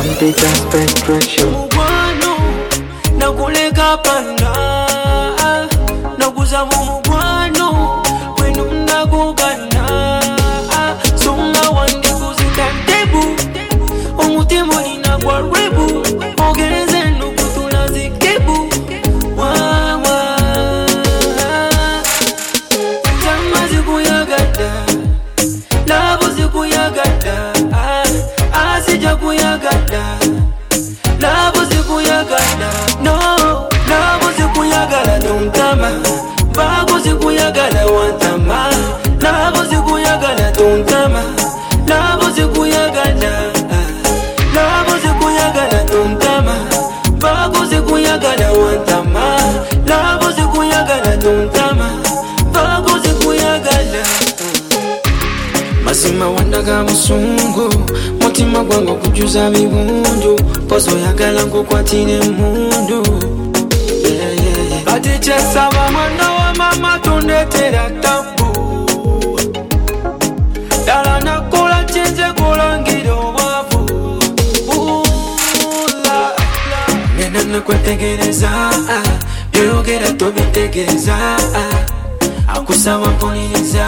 anti-transpetration. Mugwano nakuleka panda nakuza mugwano wenu nakugana songa wandi kuzita debu omutima olina gwa rebu ogereze nokutula zikebu wawa zama zikuyagada labo zikuyagada asija kuyagada labo zikuyagada no labo zikuyagala tontama bago zikuyagala wantama labo zikuyagala tontama labo zikuyagala labo zikuyagala tontama bago zikuyagala wantama labo zikuyagala tontama bago zikuyagala masima wandaga musungu mutima gwango kujuza bibundu pozo yagala nkukwatire mundu ati kyesaba mwana wa mama tundetera tabu dala nakola kyenze kulangira obwavu nena nakwetegereza byoyogera tobitegeeza akusaba mpuliriza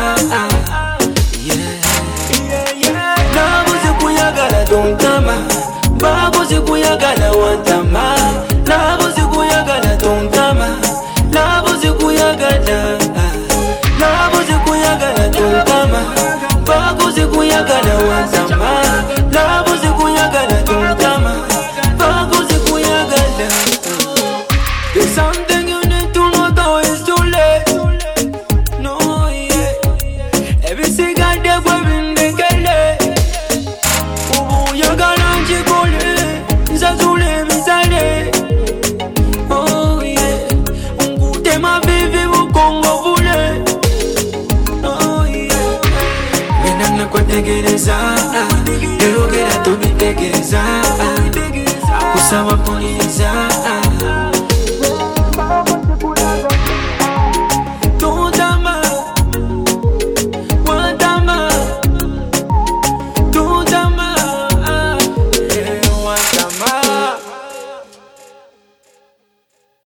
labo zikuyagala tontama bago zikuyagala wantama labo zikuyagala tontama labo zikuyagala labo zikuyagala tontama bago zikuyagala wantama labo zikuyagala tontama bago zikuyagala. There's something you need to know though it's too late. No, yeah. Every single day we're in the gale. Ubu yagala njikole nzazule mizale. Oh yeah. Ungutema bibi bukongo vule. Oh yeah. Nena nakwetegereza yogera tobitegereza akusaba mpuliriza